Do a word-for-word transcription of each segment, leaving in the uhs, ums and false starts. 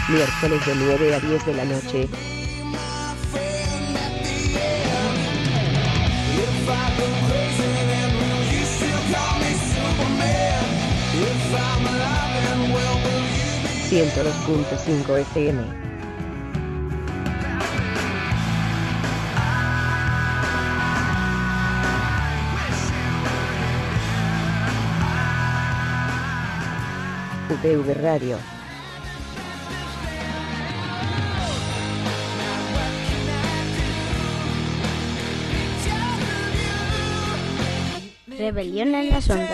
Miércoles de nueve a diez de la noche. ciento dos punto cinco F M. U P V Radio. Rebelión en las ondas.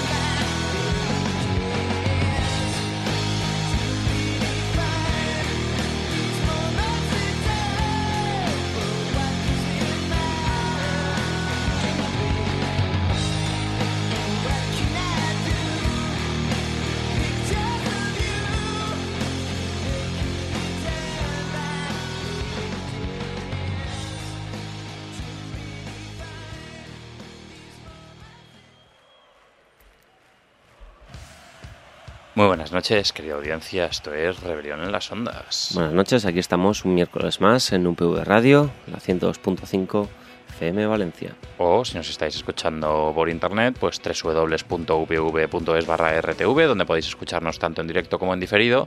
Muy buenas noches, querida audiencia, esto es Rebelión en las Ondas. Buenas noches, aquí estamos un miércoles más en U P V Radio, la ciento dos punto cinco F M Valencia. O si nos estáis escuchando por internet, pues doble u doble u doble u punto u p v punto es barra r t v, donde podéis escucharnos tanto en directo como en diferido,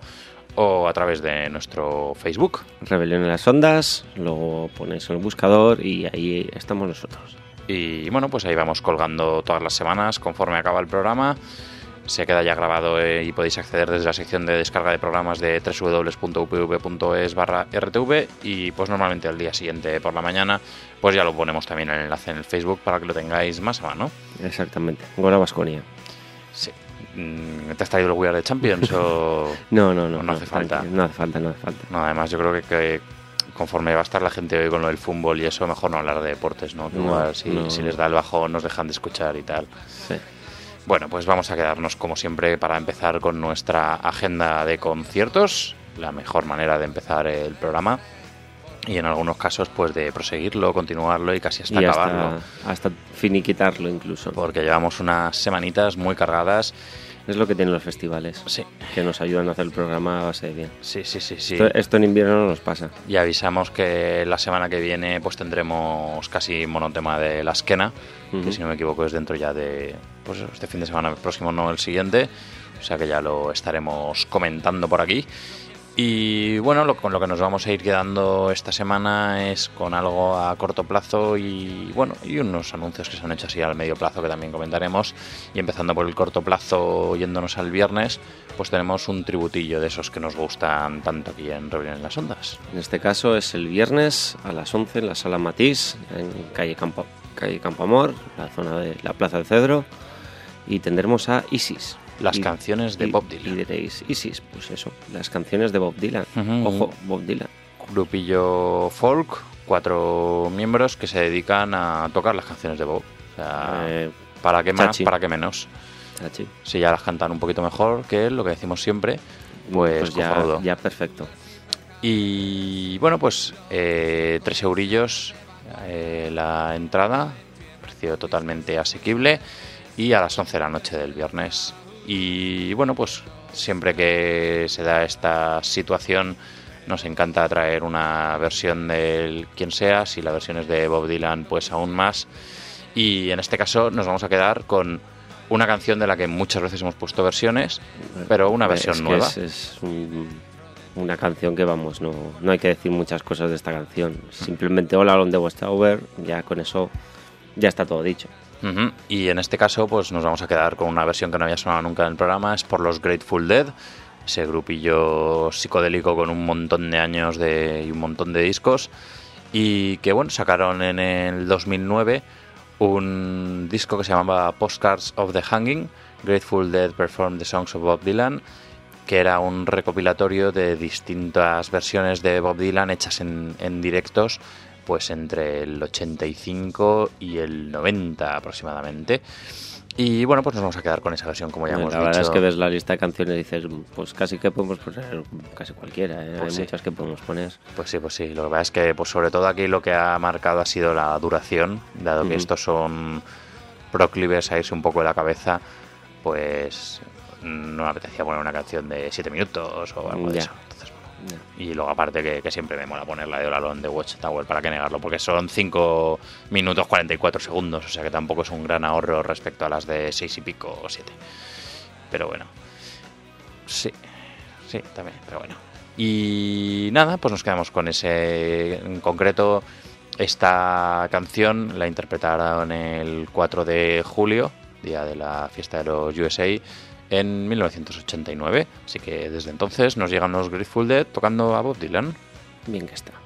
o a través de nuestro Facebook. Rebelión en las Ondas, luego ponéis en el buscador y ahí estamos nosotros. Y bueno, pues ahí vamos colgando todas las semanas conforme acaba el programa. Se queda ya grabado eh, y podéis acceder desde la sección de descarga de programas de doble u doble u doble u punto u p v punto es barra r t v y pues normalmente al día siguiente por la mañana pues ya lo ponemos también el enlace en el Facebook para que lo tengáis más a mano. Exactamente, Gora Baskonia. Sí. ¿Te has traído el We Are the Champions o no, no, no, o no hace falta? No hace falta, no hace falta. No, además yo creo que, que conforme va a estar la gente hoy con lo del fútbol y eso, mejor no hablar de deportes, ¿no? Que no, igual si, no. si les da el bajón nos dejan de escuchar y tal. Sí. Bueno, pues vamos a quedarnos como siempre para empezar con nuestra agenda de conciertos, la mejor manera de empezar el programa y en algunos casos pues de proseguirlo, continuarlo y casi hasta y acabarlo. Hasta, hasta finiquitarlo incluso. Porque llevamos unas semanitas muy cargadas. Es lo que tienen los festivales, sí, que nos ayudan a hacer el programa a base de bien. Sí, sí, sí, sí. Esto, esto en invierno no nos pasa. Y avisamos que la semana que viene pues tendremos casi monotema de la Esquena, uh-huh. que si no me equivoco es dentro ya de pues este fin de semana próximo, no el siguiente, o sea que ya lo estaremos comentando por aquí. Y bueno, lo, con lo que nos vamos a ir quedando esta semana es con algo a corto plazo y bueno, y unos anuncios que se han hecho así al medio plazo que también comentaremos. Y empezando por el corto plazo, yéndonos al viernes, pues tenemos un tributillo de esos que nos gustan tanto aquí en Rebelión en las Ondas. En este caso es el viernes a las once en la Sala Matís, en calle Campo, calle Campo Amor, la zona de la Plaza del Cedro, y tendremos a Isis. Las y, canciones de y, Bob Dylan. Y diréis, Isis, pues eso, las canciones de Bob Dylan. Uh-huh. Ojo, Bob Dylan. Grupillo folk, cuatro miembros que se dedican a tocar las canciones de Bob. O sea, eh, ¿para qué más, chachi. Para qué menos? Chachi. Si ya las cantan un poquito mejor que él, lo que decimos siempre, pues, pues ya, ya perfecto. Y bueno, pues eh, tres eurillos eh, la entrada, precio totalmente asequible, y a las once de la noche del viernes. Y bueno, pues siempre que se da esta situación nos encanta traer una versión del quien sea. Si la versión es de Bob Dylan, pues aún más. Y en este caso nos vamos a quedar con una canción de la que muchas veces hemos puesto versiones, pero una versión es que nueva. Es, es un, una canción que, vamos, no, no hay que decir muchas cosas de esta canción. Simplemente All Along the Watchtower, ya con eso ya está todo dicho. Uh-huh. Y en este caso pues nos vamos a quedar con una versión que no había sonado nunca en el programa. Es por los Grateful Dead, ese grupillo psicodélico con un montón de años de, y un montón de discos, y que bueno, sacaron en el dos mil nueve un disco que se llamaba Postcards of the Hanging, Grateful Dead Perform the Songs of Bob Dylan, que era un recopilatorio de distintas versiones de Bob Dylan hechas en, en directos, pues entre el ochenta y cinco y el noventa aproximadamente. Y bueno, pues nos vamos a quedar con esa versión, como ya bueno, hemos la dicho. La verdad es que ves la lista de canciones y dices, pues casi que podemos poner, casi cualquiera, ¿eh? Pues hay sí. muchas que podemos poner. Pues sí, pues sí. Lo que pasa es que, pues sobre todo aquí lo que ha marcado ha sido la duración, dado uh-huh. que estos son proclives a irse un poco de la cabeza, pues no me apetecía poner una canción de siete minutos o algo ya. de eso. Entonces, bueno, Yeah. Y luego aparte que, que siempre me mola poner la de All de Watchtower, para que negarlo, porque son cinco minutos cuarenta y cuatro segundos, o sea que tampoco es un gran ahorro respecto a las de seis y pico o siete. Pero bueno, sí, sí, también, pero bueno. Y nada, pues nos quedamos con ese en concreto. Esta canción la interpretaron el cuatro de julio, día de la fiesta de los U S A, en mil novecientos ochenta y nueve. Así que desde entonces nos llegan los Grateful Dead tocando a Bob Dylan. Bien que está.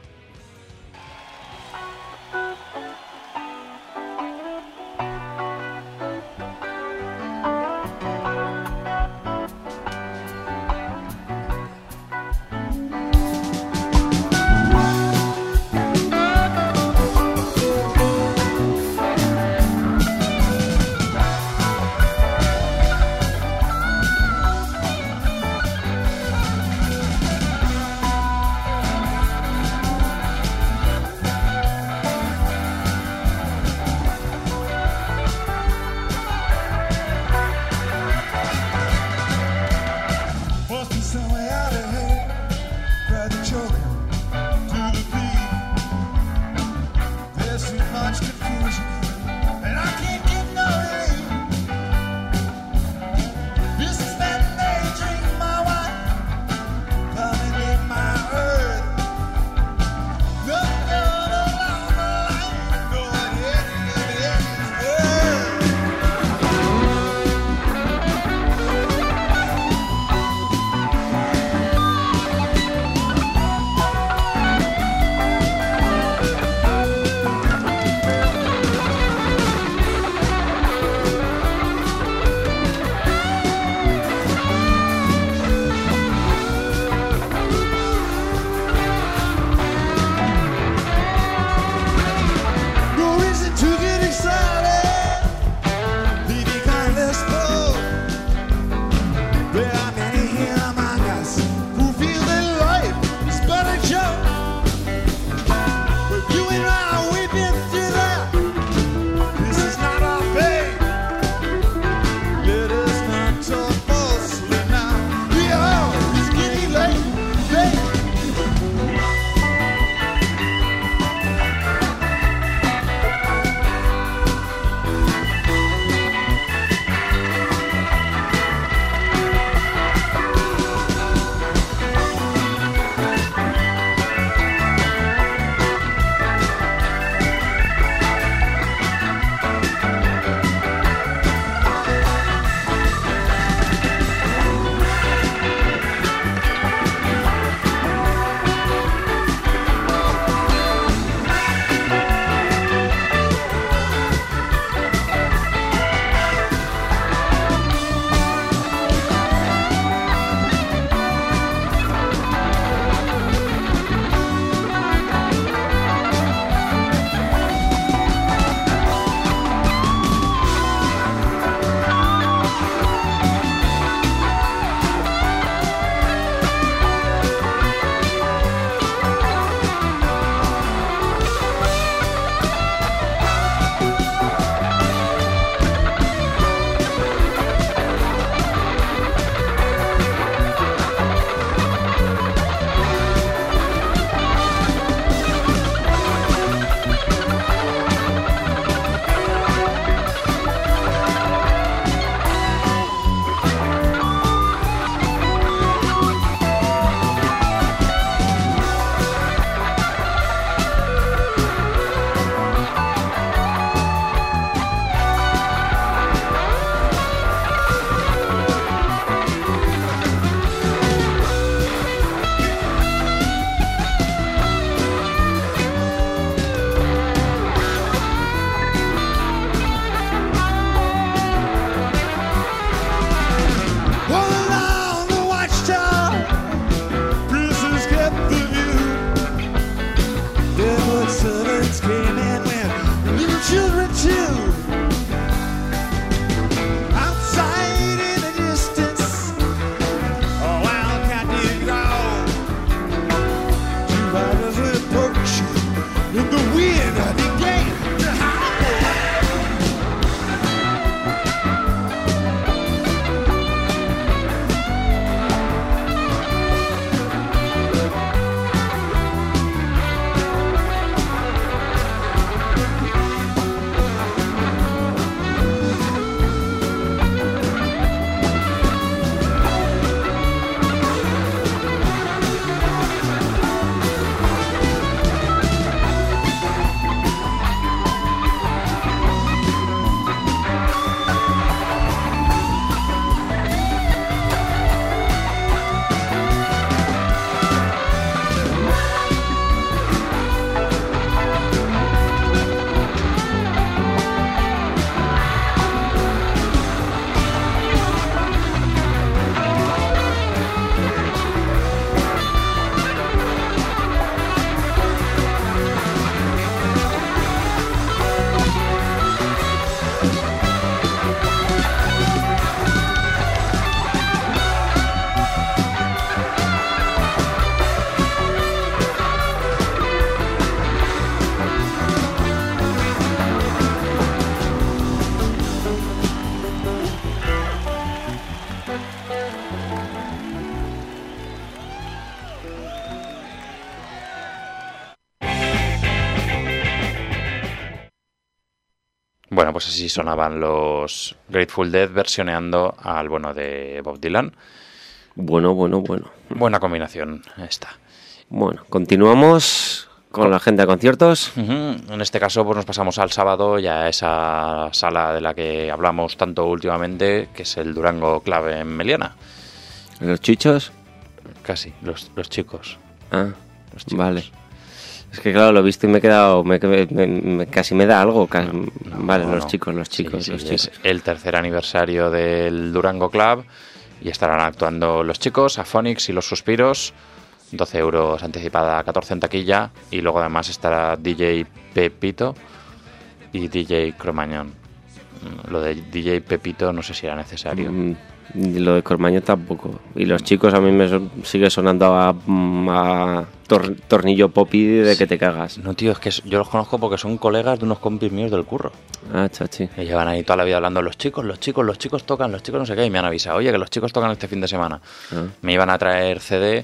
pues así sonaban los Grateful Dead versioneando al bueno de Bob Dylan. Bueno, bueno, bueno. Buena combinación esta. Bueno, continuamos con la agenda de conciertos. Uh-huh. En este caso pues nos pasamos al sábado y a esa sala de la que hablamos tanto últimamente, que es el Durango Club en Meliana. ¿Los chichos? Casi, los, los chicos. Ah, los chicos. Vale. Es que claro, lo he visto y me he quedado, me, me, me, casi me da algo. Casi, no, no, vale, no, los no. chicos, los chicos, sí, los sí, chicos. Es el tercer aniversario del Durango Club y estarán actuando los chicos, Aphonics y los Suspiros. doce euros anticipada, catorce en taquilla, y luego además estará D J Pepito y D J Cromañón. Lo de D J Pepito no sé si era necesario. Mm, lo de Cormañón tampoco. Y los chicos a mí me son, sigue sonando a, a tor, tornillo popi de que te cagas. No, tío, es que yo los conozco porque son colegas de unos compis míos del curro. Ah, chachi. Me llevan ahí toda la vida hablando, los chicos, los chicos, los chicos tocan, los chicos no sé qué, y me han avisado, oye, que los chicos tocan este fin de semana. Ah. Me iban a traer C D.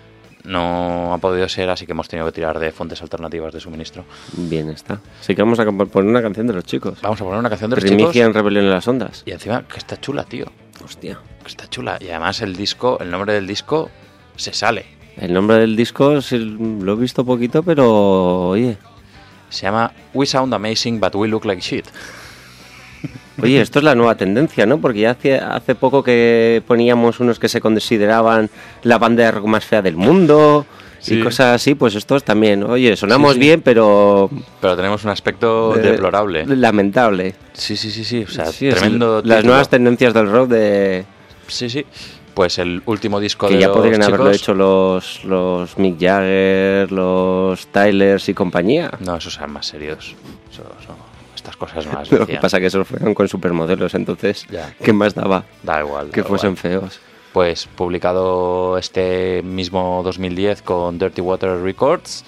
No ha podido ser, así que hemos tenido que tirar de fuentes alternativas de suministro. Bien está. Así que vamos a poner una canción de los chicos. Vamos a poner una canción de los Primicia chicos. en Rebelión en las Ondas. Y encima, que está chula, tío. Hostia. Que está chula. Y además el disco, el nombre del disco, se sale. El nombre del disco sí, lo he visto poquito, pero oye. Se llama We Sound Amazing, but We Look Like Shit. Oye, esto es la nueva tendencia, ¿no? Porque ya hace, hace poco que poníamos unos que se consideraban la banda de rock más fea del mundo sí. y cosas así, pues estos también. Oye, sonamos sí, sí. bien, pero... Pero tenemos un aspecto de, deplorable. Lamentable. Sí, sí, sí, sí. O sea, sí, tremendo. Las nuevas tendencias del rock de... Sí, sí. Pues el último disco que de ya los podrían chicos... haberlo hecho los, los Mick Jagger, los Tylers y compañía. No, esos eran más serios. Eso, eso, estas cosas más. Lo que pasa es que esos fueron con supermodelos, entonces, ya. ¿qué más daba? Da igual. Que da fuesen igual. feos. Pues publicado este mismo dos mil diez con Dirty Water Records.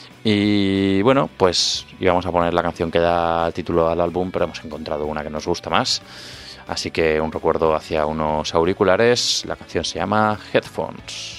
Y bueno, pues íbamos a poner la canción que da título al álbum, pero hemos encontrado una que nos gusta más. Así que un recuerdo hacia unos auriculares. La canción se llama Headphones.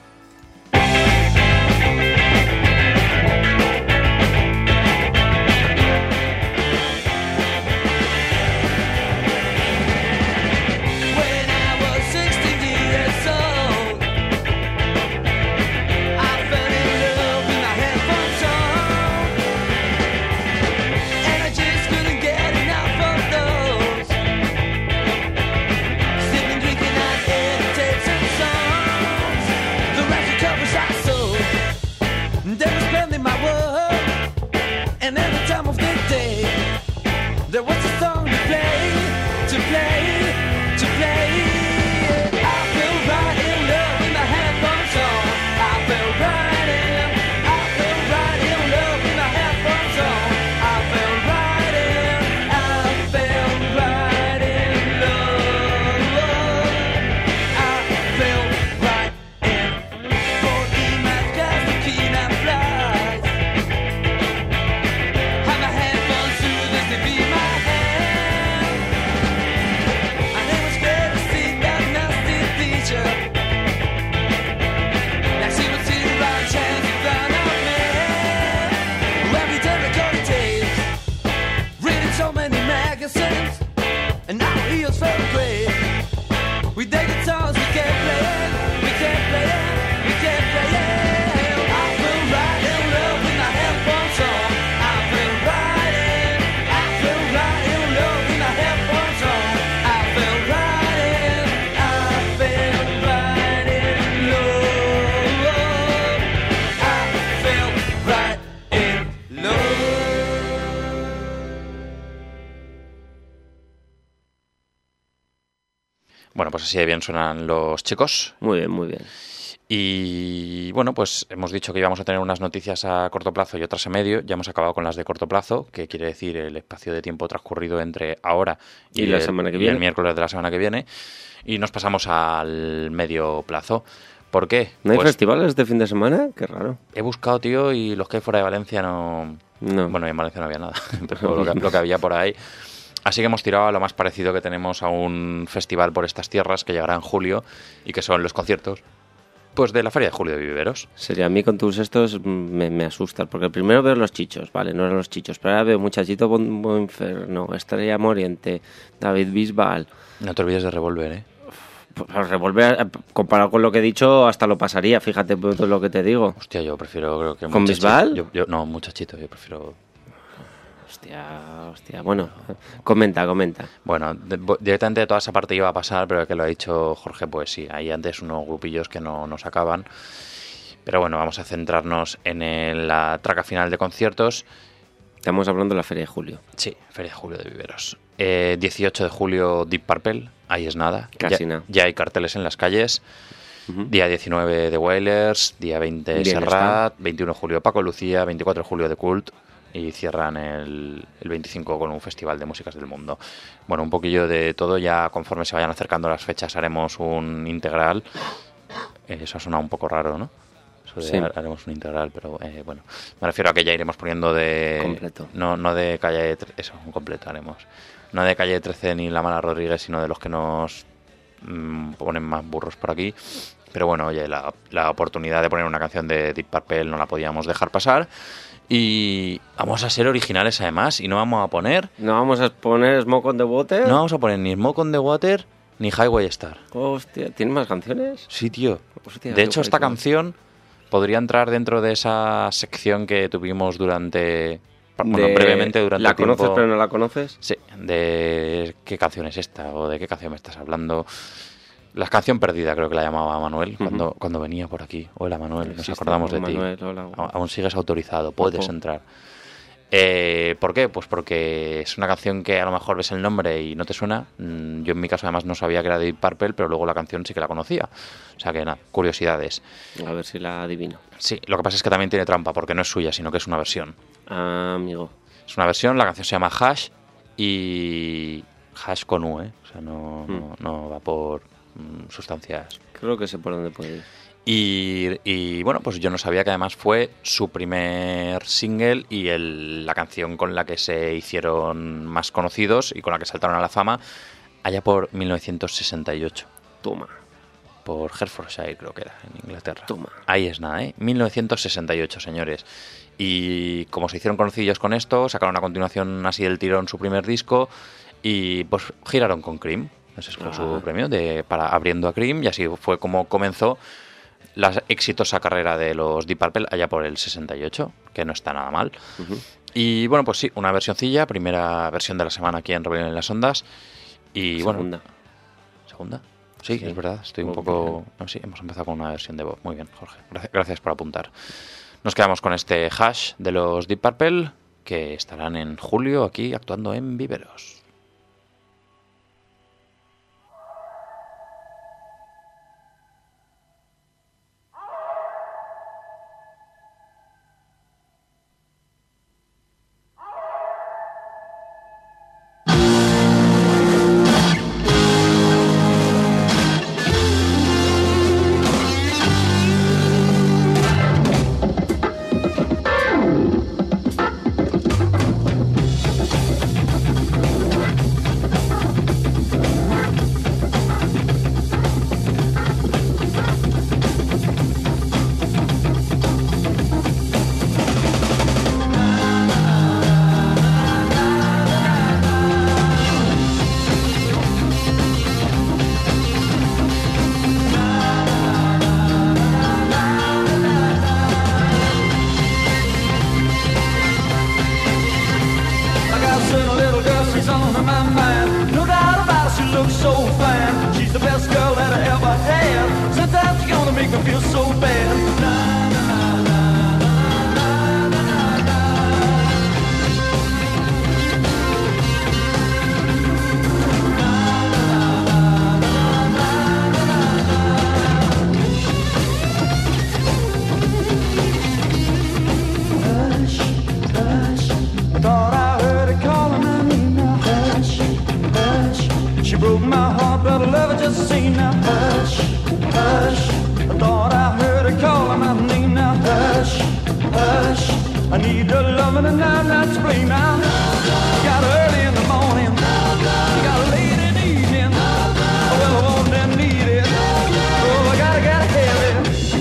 Bueno, pues así de bien suenan los chicos. Muy bien, muy bien. Y bueno, pues hemos dicho que íbamos a tener unas noticias a corto plazo y otras a medio. Ya hemos acabado con las de corto plazo, que quiere decir el espacio de tiempo transcurrido entre ahora y, y la el, semana que y viene. el miércoles de la semana que viene. Y nos pasamos al medio plazo. ¿Por qué? ¿No hay pues festivales este fin de semana? Qué raro. He buscado, tío, y los que hay fuera de Valencia no... No. Bueno, en Valencia no había nada, pero lo que, lo que había por ahí... Así que hemos tirado a lo más parecido que tenemos a un festival por estas tierras que llegará en julio y que son los conciertos Pues de la Feria de Julio de Viveros. Sería a mí con tus estos me, me asustan, porque primero veo los chichos, vale, no eran los chichos, pero ahora veo Muchachito Bonferno, Estrella Moriente, David Bisbal. No te olvides de Revolver, ¿eh? Pues Revolver, comparado con lo que he dicho, hasta lo pasaría, fíjate pues, lo que te digo. Hostia, yo prefiero, creo que... ¿Con Bisbal? Yo, yo, no, Muchachito, yo prefiero... Hostia, hostia, bueno, comenta, comenta. Bueno, de, directamente de toda esa parte iba a pasar, pero que lo ha dicho Jorge, pues sí, hay antes unos grupillos que no nos acaban. Pero bueno, vamos a centrarnos en el, la traca final de conciertos. Estamos hablando de la Feria de Julio. Sí, Feria de Julio de Viveros. Eh, dieciocho de julio, Deep Purple, ahí es nada. Casi ya, nada. Ya hay carteles en las calles. Uh-huh. Día diecinueve de Wailers, día veinte Bien Serrat, está. veintiuno de julio Paco Lucía, veinticuatro de julio de Cult. Y cierran el, el veinticinco con un festival de músicas del mundo. Bueno, un poquillo de todo. Ya conforme se vayan acercando las fechas haremos un integral. Eh, eso ha sonado un poco raro, ¿no? Eso de Sí. haremos un integral, pero eh, bueno. Me refiero a que ya iremos poniendo de... Completo. No, no de calle... Eso, un completo haremos. No de calle trece ni La Mala Rodríguez, sino de los que nos mmm, ponen más burros por aquí. Pero bueno, oye, la, la oportunidad de poner una canción de Deep Purple no la podíamos dejar pasar. Y vamos a ser originales además y no vamos a poner... ¿No vamos a poner Smoke on the Water? No vamos a poner ni Smoke on the Water ni Highway Star. Hostia, ¿tienes más canciones? Sí, tío. Hostia, de hecho, qué esta rico. canción podría entrar dentro de esa sección que tuvimos durante... Bueno, De- brevemente durante ¿La el tiempo. conoces pero no la conoces? Sí, de qué canción es esta o de qué canción me estás hablando. La canción perdida creo que la llamaba Manuel cuando, Ujú. cuando venía por aquí. Hola Manuel, nos Existe, acordamos de Manuel, ti. hola. A- Aún sigues autorizado, puedes Ojo. entrar. Eh, ¿Por qué? Pues porque es una canción que a lo mejor ves el nombre y no te suena. Mm, Yo en mi caso además no sabía que era de Deep Purple, pero luego la canción sí que la conocía. O sea que nada, curiosidades. A ver si la adivino. Sí, lo que pasa es que también tiene trampa porque no es suya, sino que es una versión. Ah, amigo. Es una versión, la canción se llama Hash y Hash con U, ¿eh? O sea, no, Mm. no, no va por mm, sustancias. Creo que sé por dónde puede ir. Y, y, bueno, pues yo no sabía que además fue su primer single y el, la canción con la que se hicieron más conocidos y con la que saltaron a la fama allá por mil novecientos sesenta y ocho. Toma, Por Hertfordshire creo que era, en Inglaterra. toma. Ahí es nada, ¿eh? mil novecientos sesenta y ocho, señores. Y como se hicieron conocidos con esto, sacaron a continuación así del tirón su primer disco y pues giraron con Cream. Ese fue Ah. su premio de, para abriendo a Cream y así fue como comenzó la exitosa carrera de los Deep Purple allá por el sesenta y ocho, que no está nada mal. Ujú. Y bueno, pues sí, una versioncilla, primera versión de la semana aquí en Rebelión en las Ondas. Y Segunda. bueno, ¿segunda? Sí, Sí. es verdad, estoy un Bob poco... No, sí, hemos empezado con una versión de Bob. Muy bien, Jorge. Gracias, gracias por apuntar. Nos quedamos con este hash de los Deep Purple, que estarán en julio aquí actuando en Viveros. I got a certain little girl, she's on my mind. No doubt about it, she looks so fine. She's the best girl that I ever had. Sometimes she's gonna make me feel so bad. Na, na, na, na, na, na, na, na. Hush, hush. I thought I heard her calling my name now. Hush, hush. She broke my heart, but I love her just the same now. Hush, hush. I thought I heard her calling my name now. Hush, hush. I need her loving and I'm not to blame now. Got her early in the morning. Got her late in the evening. Well, I want and need it. Oh, I gotta, gotta have it.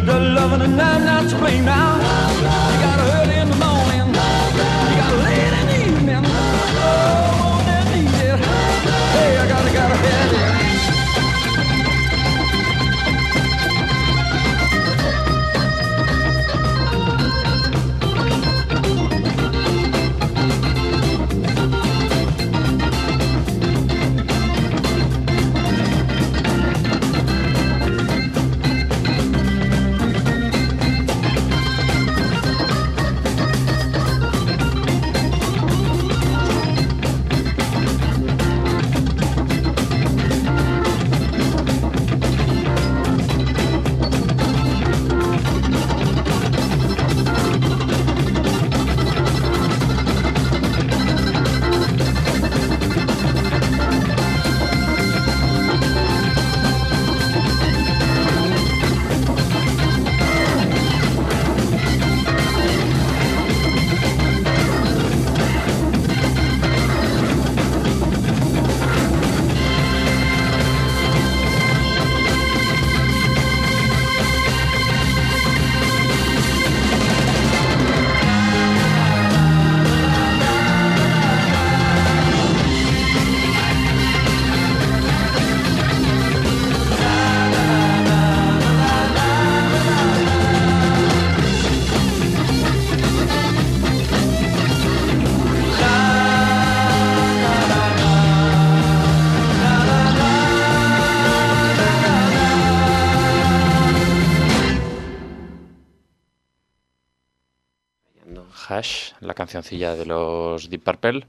the loving and I'm not to blame now. You got early in the morning, you got late in the evening. Oh, won't that need it? Hey, I gotta, gotta have it. Hash, la cancioncilla de los Deep Purple.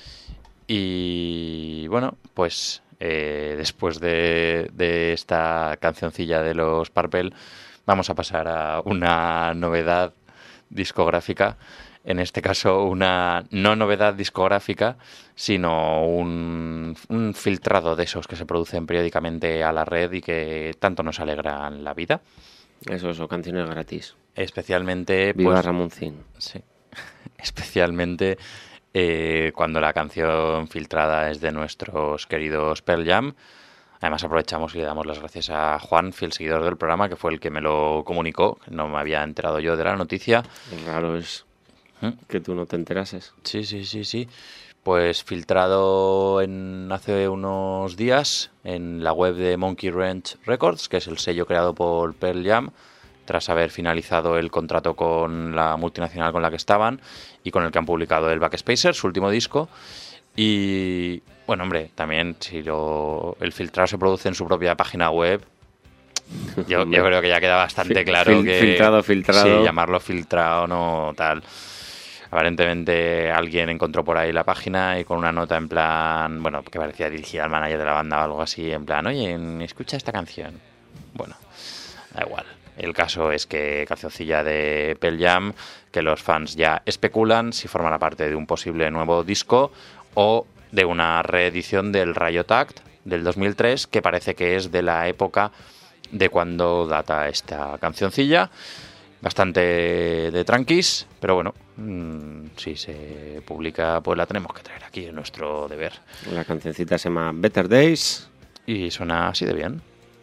Y bueno, pues eh, después de, de esta cancioncilla de los Purple vamos a pasar a una novedad discográfica. En este caso, una no novedad discográfica, sino un, un filtrado de esos que se producen periódicamente a la red y que tanto nos alegran la vida. Eso, o canciones gratis. Especialmente... Viva pues, Ramoncín. Sí. Especialmente eh, cuando la canción filtrada es de nuestros queridos Pearl Jam. Además aprovechamos y le damos las gracias a Juan, fiel seguidor del programa, que fue el que me lo comunicó. No me había enterado yo de la noticia. Raro es ¿Mm? que tú no te enterases. Sí, sí, sí, sí. Pues filtrado en hace unos días en la web de Monkey Wrench Records, que es el sello creado por Pearl Jam, tras haber finalizado el contrato con la multinacional con la que estaban y con el que han publicado el Backspacer, su último disco. Y bueno, hombre, también si lo, el filtrado se produce en su propia página web, yo, yo creo que ya queda bastante claro Fil- que... Filtrado, filtrado. Sí, llamarlo filtrado no tal. Aparentemente alguien encontró por ahí la página y con una nota en plan, bueno, que parecía dirigida al manager de la banda o algo así, en plan, oye, escucha esta canción. Bueno, da igual. El caso es que cancioncilla de Pearl Jam, que los fans ya especulan si formará parte de un posible nuevo disco o de una reedición del Riot Act del dos mil tres, que parece que es de la época de cuando data esta cancioncilla. Bastante de tranquis, pero bueno, mmm, si se publica pues la tenemos que traer aquí, es nuestro deber. La cancioncita se llama Better Days y suena así de bien.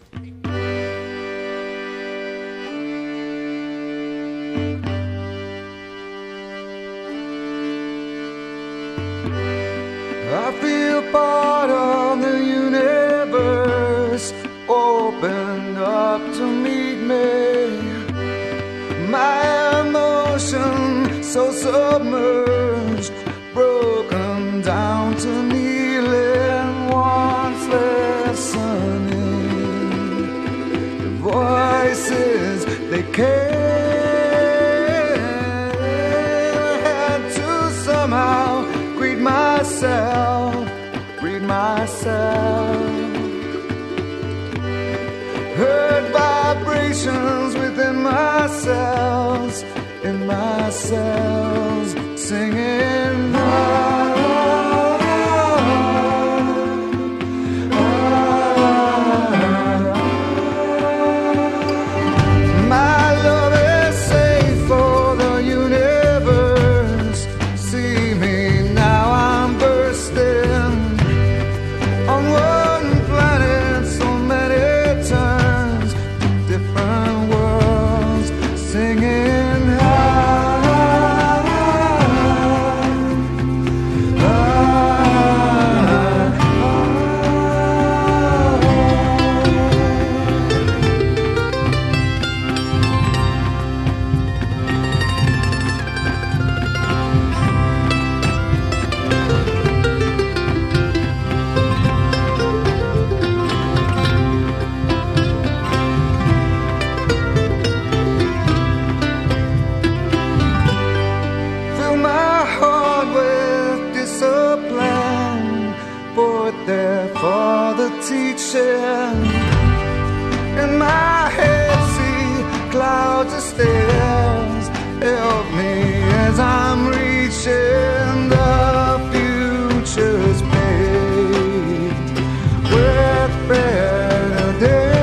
I feel part of the universe opened up to meet me. My emotion so submerged, broken down to kneeling, once less sunny. The voices they came, I had to somehow greet myself, greet myself. Heard vibrations within my cells, in my cells, singing. Ah, ah, ah. My love is safe for the universe. See me now, I'm bursting on one planet, so many turns, different worlds. towards the stairs. Help me as I'm reaching the future's page with better days.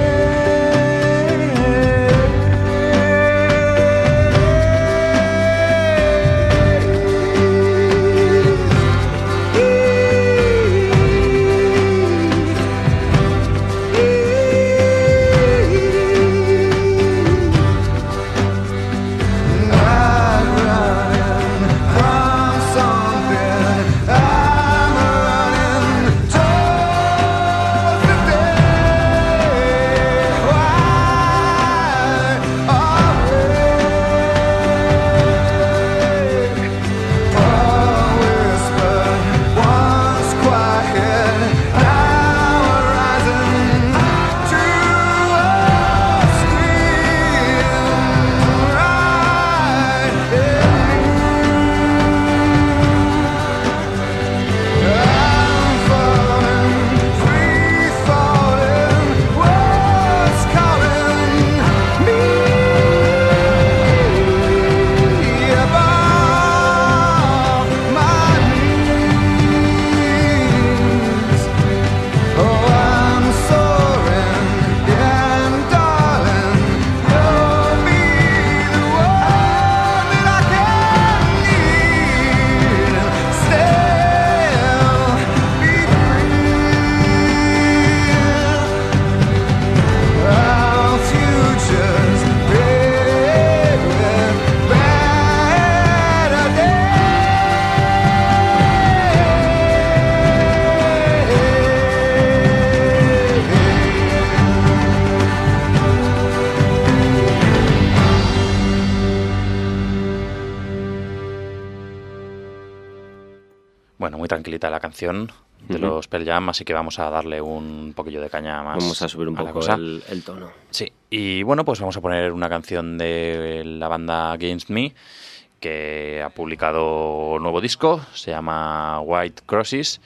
Bueno, muy tranquilita la canción de uh-huh. los Pearl Jam, así que vamos a darle un poquillo de caña más. Vamos a subir un a poco el, el tono. Sí, y bueno, pues vamos a poner una canción de la banda Against Me, que ha publicado un nuevo disco, se llama White Crosses,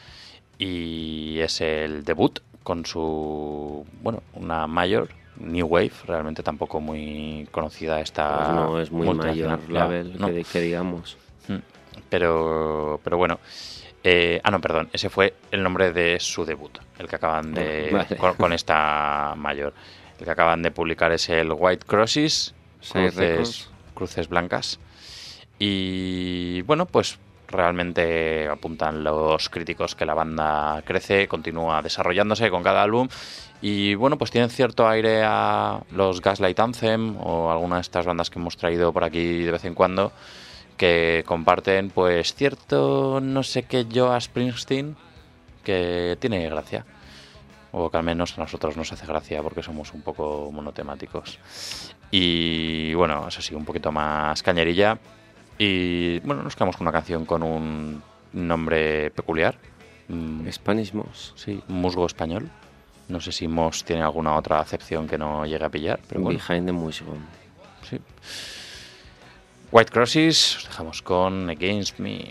y es el debut con su, bueno, una mayor, New Wave, realmente tampoco muy conocida esta. Pues no, es muy mayor label, no. que, que digamos. Pero, pero bueno. Eh, ah, no, perdón, ese fue el nombre de su debut, el que acaban de... Vale. Con, con esta mayor. El que acaban de publicar es el White Crosses, cruces, cruces blancas. Y bueno, pues realmente apuntan los críticos que la banda crece, continúa desarrollándose con cada álbum. Y bueno, pues tienen cierto aire a los Gaslight Anthem o alguna de estas bandas que hemos traído por aquí de vez en cuando, que comparten pues cierto no sé qué Joe Springsteen que tiene gracia, o que al menos a nosotros nos hace gracia porque somos un poco monotemáticos. Y bueno, eso sí, un poquito más cañerilla. Y bueno, nos quedamos con una canción con un nombre peculiar, Spanish Moss. Sí, musgo español. No sé si Moss tiene alguna otra acepción que no llegue a pillar, pero bueno. Behind the Musgo. Sí. White Crosses, os dejamos con Against Me.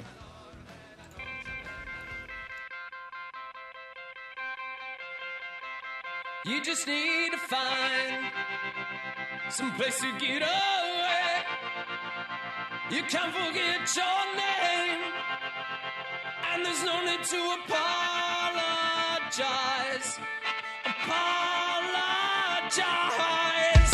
You just need to find some place to get away. You can't forget your name, and there's no need to apologize. Apologize.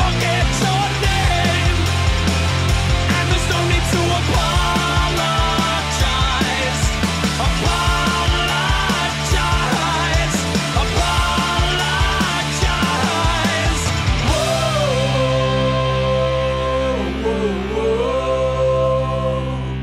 forget your name. And there's no need to apologize. Apologize. Apologize. Whoa, whoa, whoa.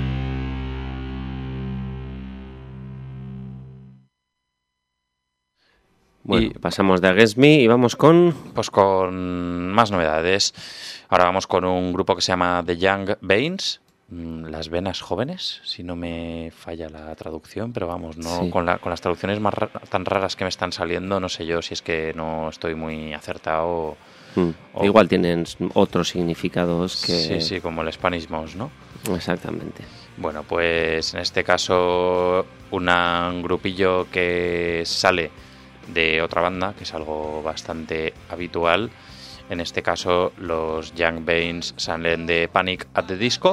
Bueno, Y- pasamos de Against Me y vamos con... Pues con más novedades. Ahora vamos con un grupo que se llama The Young Veins, mm, las venas jóvenes, si no me falla la traducción, pero vamos, no Sí. con, la- con las traducciones más ra- tan raras que me están saliendo, no sé yo si es que no estoy muy acertado. Mm, O- Igual tienen otros significados que... Sí, sí, como el Spanish Mouse, ¿no? Exactamente. Bueno, pues en este caso una- un grupillo que sale de otra banda, que es algo bastante habitual. En este caso los Young Veins salen de Panic at the Disco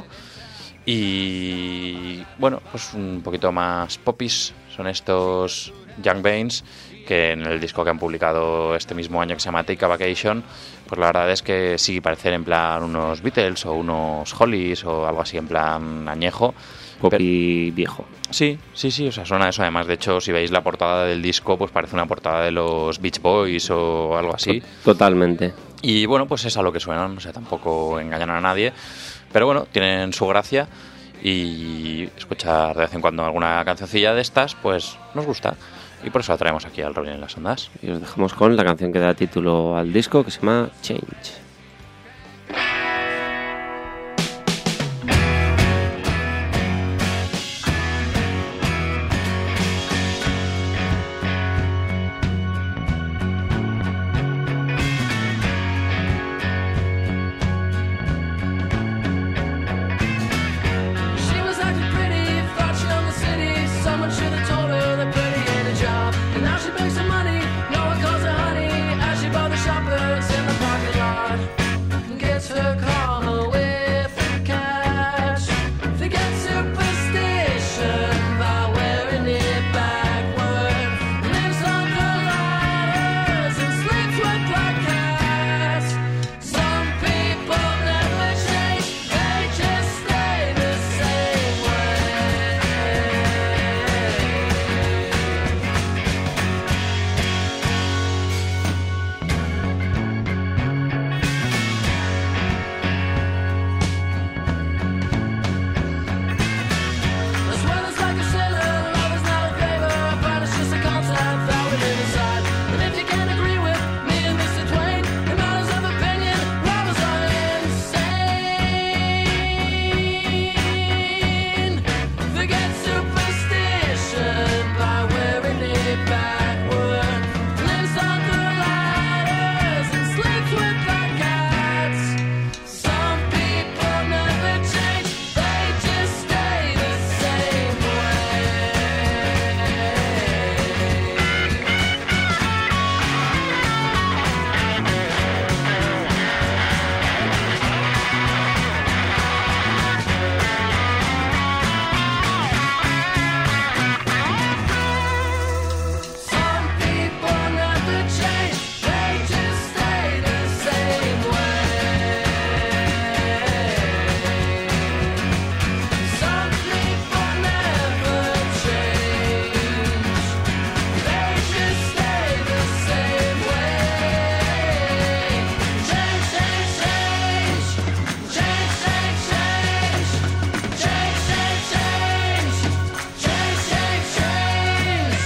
y bueno, pues un poquito más popis son estos Young Veins, que en el disco que han publicado este mismo año, que se llama Take a Vacation, pues la verdad es que sí parecen en plan unos Beatles o unos Hollies o algo así en plan añejo. Poppy viejo. Sí, sí, sí, o sea, suena eso. Además, de hecho, si veis la portada del disco, pues parece una portada de los Beach Boys o algo así. Totalmente. Y bueno, pues es a lo que suenan, o sea, tampoco engañan a nadie. Pero bueno, tienen su gracia y escuchar de vez en cuando alguna cancioncilla de estas, pues nos gusta. Y por eso la traemos aquí al Rolling en las Ondas. Y os dejamos con la canción que da título al disco, que se llama Change. She was acting pretty, thought she owned the city. Someone should have told her that pretty ain't a job. And now she makes some money, no one calls her honey. As she bought the shoppers in the parking lot, gets her car with cash. Forgets superstition by wearing it backward. Lives under ladders and sleeps with black cats. Some people never change, they just stay the same way. As well as like a sailor, love is not a favor, but it's just a concept that we live inside. And if you can't agree with me and Mister Twain, in matters of opinion, lovers are insane. Forget superstition by wearing it backward. Lives under ladders and sleeps with black cats. Some people never change, they just stay the same way. Some people never change, they just stay the same way. Some people never change, they just stay the same way. Change, change, change, change, change, change, change, change, change, change, change, change.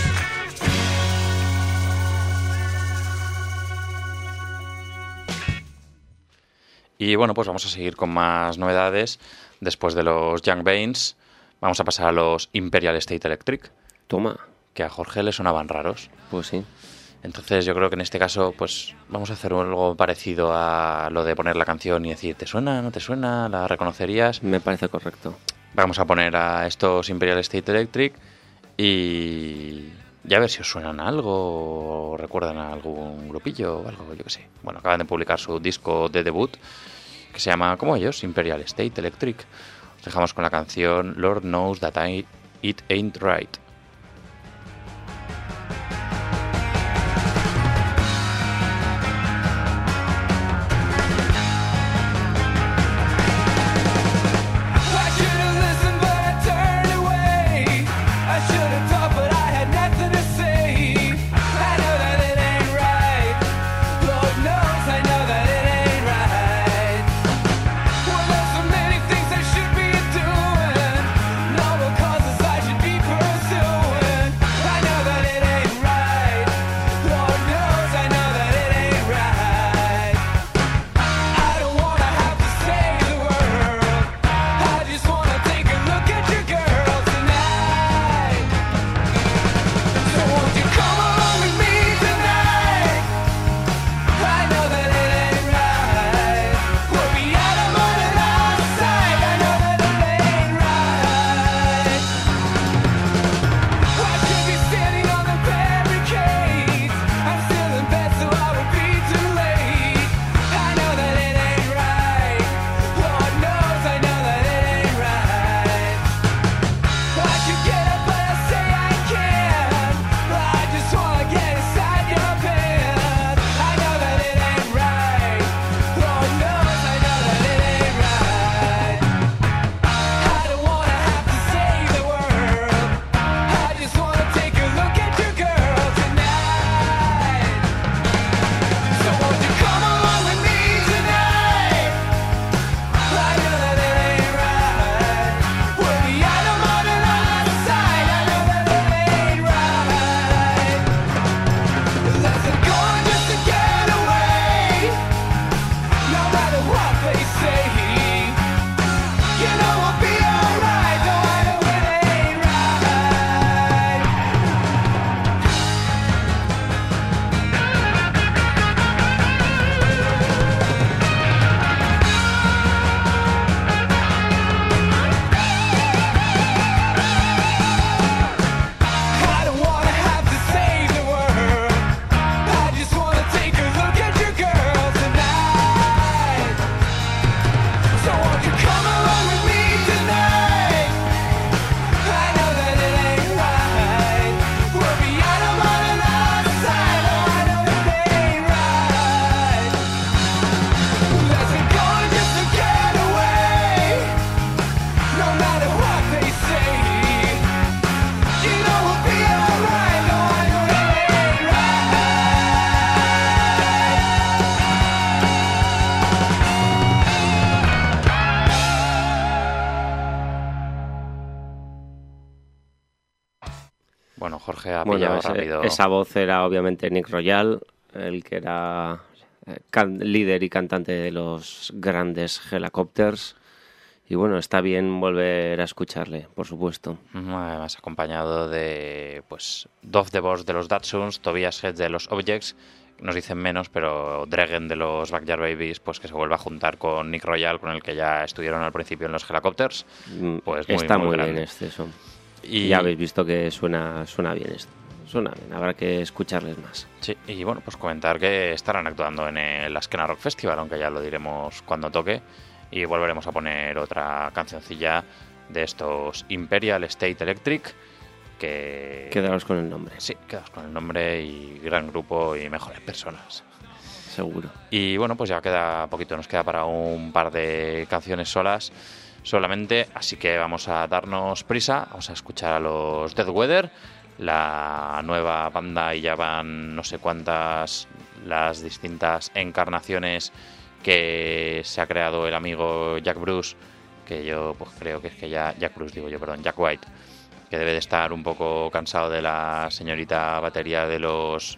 Y bueno, pues vamos a seguir con más novedades. Después de los Young Veins, vamos a pasar a los Imperial State Electric, Toma. que a Jorge le sonaban raros. Pues sí. Entonces yo creo que en este caso pues vamos a hacer algo parecido a lo de poner la canción y decir, ¿te suena? ¿No te suena? ¿La reconocerías? Me parece correcto. Vamos a poner a estos Imperial State Electric y ya a ver si os suenan a algo o recuerdan a algún grupillo o algo, yo que sé. Bueno, acaban de publicar su disco de debut que se llama, como ellos, Imperial State Electric. Os dejamos con la canción Lord Knows That I, It Ain't Right. Lord Jorge ha Bueno, pillado ese- rápido. esa voz era obviamente Nick Royal, el que era eh, can- líder y cantante de los grandes Helicopters. Y bueno, está bien volver a escucharle, por supuesto. Ujú, Además acompañado de pues Dove the Boss de los Datsuns, Tobias Head de los Objects, nos dicen menos, pero Dregen de los Backyard Babies, pues que se vuelve a juntar con Nick Royal, con el que ya estuvieron al principio en los Helicopters. Mm, Pues muy, está muy muy, grande. bien este son. Y Ya habéis visto que suena, suena bien esto. Suena bien, habrá que escucharles más. Sí, y bueno, pues comentar que estarán actuando en el Askena Rock Festival, aunque ya lo diremos cuando toque. Y volveremos a poner otra cancioncilla de estos Imperial State Electric, que... Quedaros con el nombre, Sí, quedaos con el nombre y gran grupo y mejores personas. seguro. Y bueno, pues ya queda poquito, nos queda para un par de canciones solas solamente, así que vamos a darnos prisa, vamos a escuchar a los Dead Weather, la nueva banda, y ya van no sé cuántas las distintas encarnaciones que se ha creado el amigo Jack Bruce, que yo pues creo que es que ya Jack Bruce digo yo, perdón, Jack White, que debe de estar un poco cansado de la señorita batería de los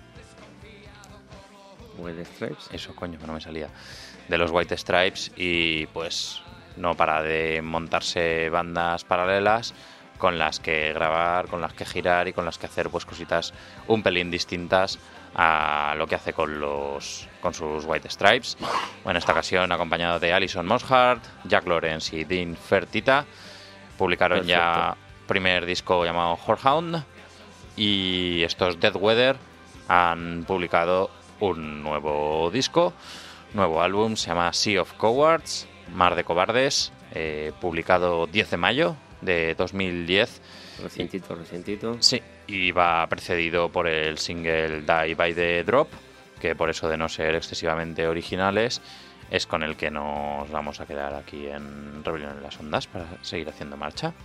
White Stripes. Eso, coño, que no me salía. De los White Stripes, y pues no para de montarse bandas paralelas con las que grabar, con las que girar y con las que hacer pues cositas un pelín distintas a lo que hace con los con sus White Stripes. Bueno, en esta ocasión acompañado de Alison Mosshart, Jack Lawrence y Dean Fertita. Publicaron Perfecto. ya primer disco llamado Whorehound, y estos Dead Weather han publicado un nuevo disco, nuevo álbum, se llama Sea of Cowards, Mar de Cobardes, eh, publicado diez de mayo de dos mil diez. Recientito, recientito. Sí, y va precedido por el single Die by the Drop, que por eso de no ser excesivamente originales, es con el que nos vamos a quedar aquí en Rebelión en las Ondas para seguir haciendo marcha.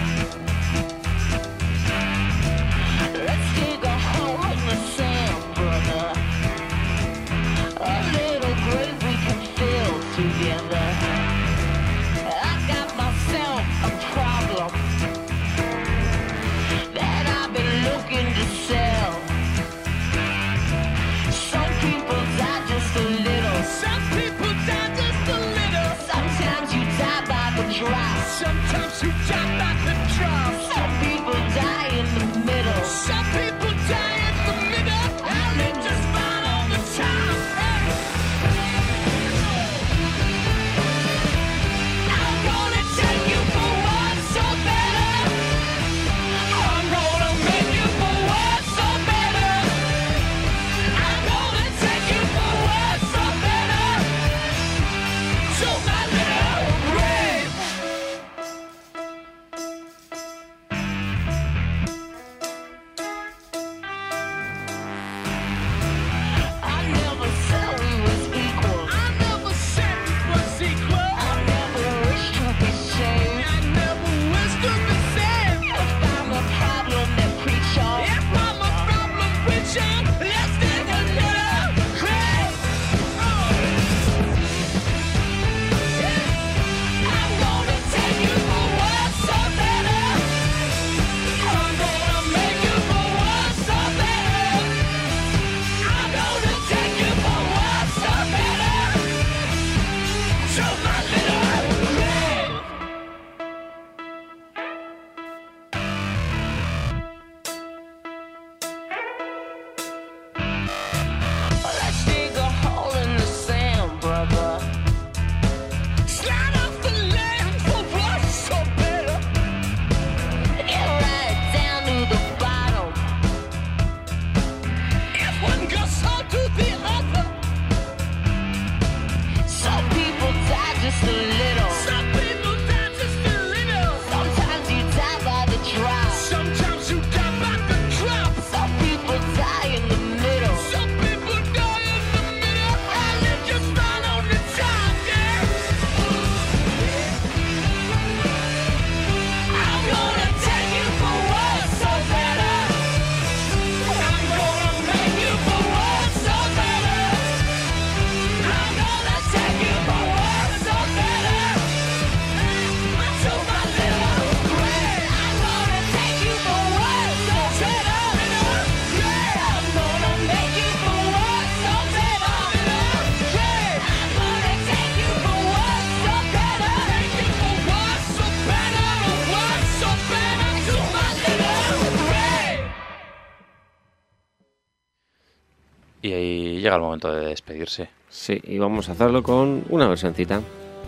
Let's dig a hole in the sand, bro. Y ahí llega el momento de despedirse. Sí, y vamos a hacerlo con una versioncita.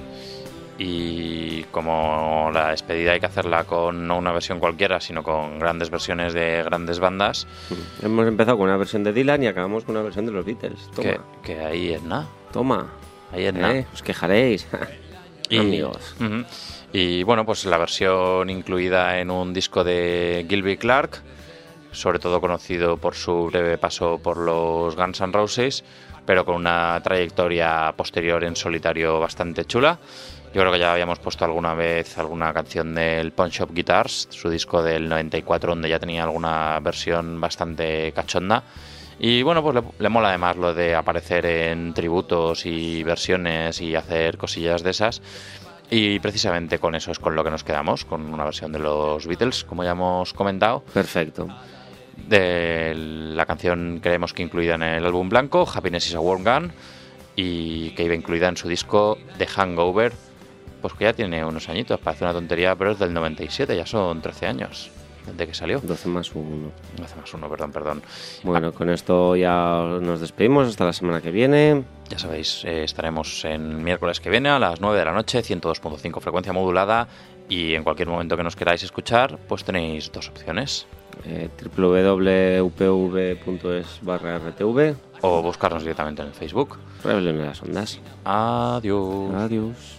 Y como la despedida hay que hacerla con no una versión cualquiera, sino con grandes versiones de grandes bandas. Hemos empezado con una versión de Dylan y acabamos con una versión de los Beatles. Toma. Que, que ahí es nada. Toma. Ahí es eh, nada. Os quejaréis. Y, amigos. Uh-huh. Y bueno, pues la versión incluida en un disco de Gilby Clarke, sobre todo conocido por su breve paso por los Guns N' Roses, pero con una trayectoria posterior en solitario bastante chula. Yo creo que ya habíamos puesto alguna vez alguna canción del Punch Up Guitars, su disco del noventa y cuatro, donde ya tenía alguna versión bastante cachonda. Y bueno, pues le, le mola además lo de aparecer en tributos y versiones y hacer cosillas de esas. Y precisamente con eso es con lo que nos quedamos, con una versión de los Beatles, como ya hemos comentado. Perfecto. De la canción creemos que incluida en el álbum blanco, Happiness is a Warm Gun, y que iba incluida en su disco The Hangover, pues que ya tiene unos añitos, parece una tontería, pero es del noventa y siete, ya son trece años desde que salió. doce más uno. doce más uno, perdón, perdón. Bueno, ah. con esto ya nos despedimos hasta la semana que viene. Ya sabéis, eh, estaremos en miércoles que viene a las nueve de la noche, ciento dos punto cinco frecuencia modulada, y en cualquier momento que nos queráis escuchar, pues tenéis dos opciones. Eh, doble u doble u doble u punto u p v punto es barra r t v o buscarnos directamente en el Facebook. Rebelión de las Ondas. Adiós. Adiós.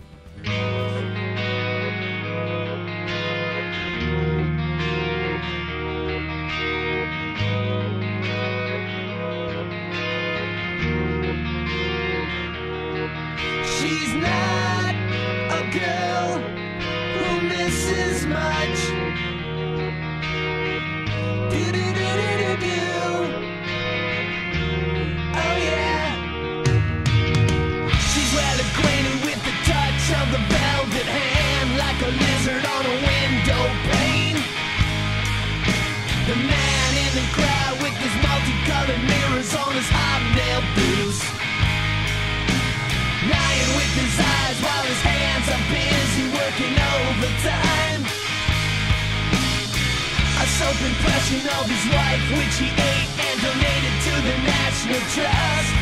She's not a girl who misses much. Do do do do do do. Oh yeah. She's well acquainted with the touch of the velvet hand, like a lizard on a window pane. The man in the crowd with his multicolored mirrors on his hobnail boots, lying with his eyes while his hands are busy working overtime. A soap impression of his wife, which he ate and donated to the National Trust.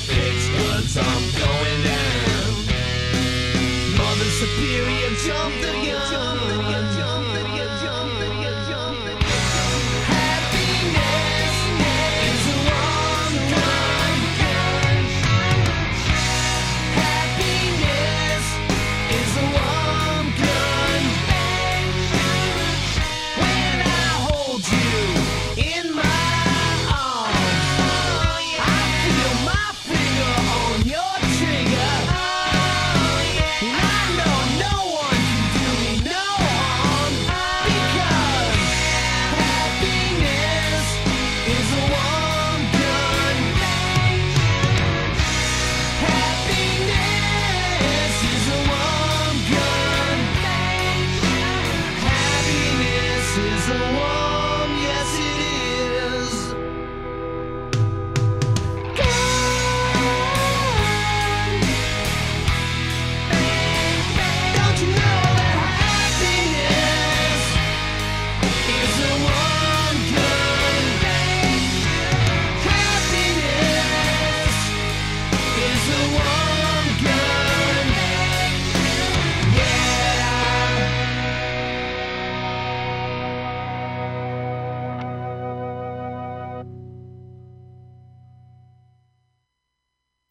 Superior jumped